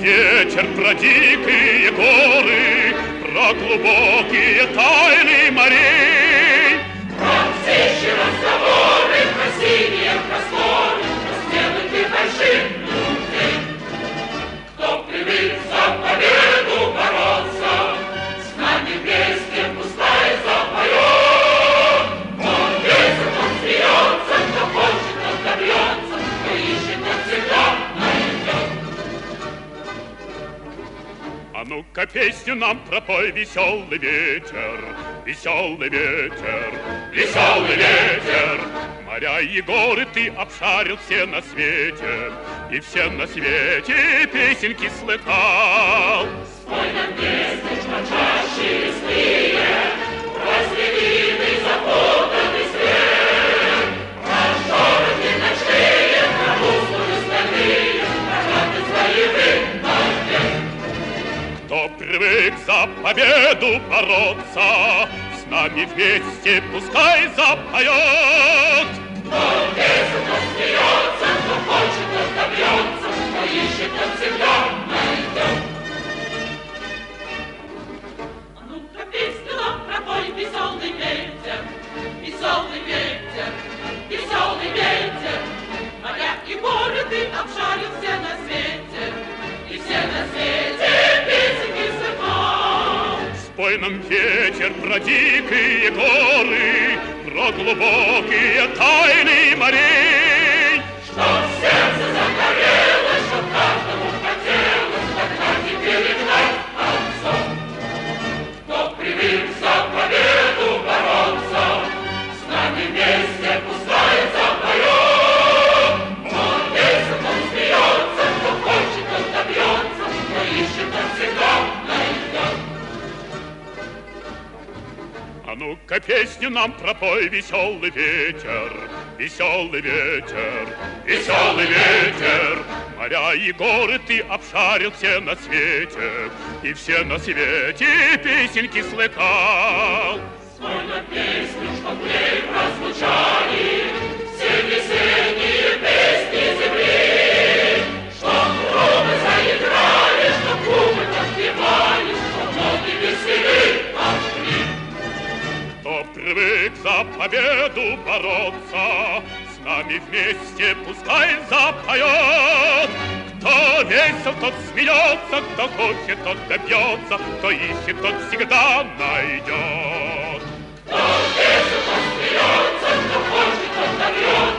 вечер про дикие горы, про глубокие тайны морей. Про птичьи разговоры, про синие просторы, про смелых больших людей. Кто привык за победу бороться, с нами вместе пускай запоет. Он весит, он смеется, кто хочет, тот добьется, кто ищет, тот всегда найдет. А ну-ка песню нам пропой, веселый ветер, веселый ветер, веселый ветер. Моря и горы ты обшарил все на свете, и все на свете песенки слыхал. Спой нам песни, почаще лесные, разделенный, запутанный свет. Про шороки ночные, про руслы стальные, про раны свои выпадет. Кто привык за победу бороться, с нами вместе пускай запоет. Кто весит, кто смеется, кто хочет, тот добьется, кто ищет, тот всегда найдет. А ну-ка песню нам пропой, веселый ветер, веселый ветер, веселый ветер. Моря и горы ты обшарил все на свете, и все на свете песенки слыхал. Спой нам, ветер, про дикие горы, про глубокие тайны морей. Чтоб сердце загорелось, чтоб каждому хотелось догнать и перегнать отцов. Кто привык за победу бороться, с нами вместе пускай запоет. Он весит, он смеется, кто хочет, тот добьется, кто ищет, тот всегда найдет. А ну-ка песню нам пропой, веселый ветер, веселый ветер, веселый ветер. Моря и горы ты обшарил все на свете, и все на свете песенки слыхал. Спой нам песню, чтоб в ней прозвучали все весенние песни земли. Чтоб трубы заиграли, чтоб губы подпевали, чтоб ноги веселы пошли. Кто привык за победу бороться, с нами вместе пускай запоет. Кто весел, тот смеется, кто хочет, тот добьется, кто ищет, тот всегда найдет. Кто весел, тот смеется, кто хочет, тот добьется.